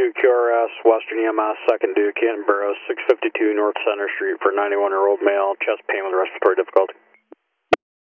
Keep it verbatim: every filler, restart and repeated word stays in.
two Q R S, Western E M S, second due, Canton Barrows, six fifty-two North Center Street for ninety-one-year-old male, chest pain with respiratory difficulty.